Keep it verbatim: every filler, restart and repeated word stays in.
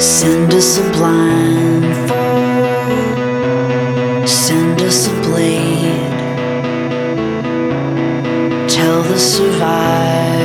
Send us a blindfold, send us a blade. Tell the survivor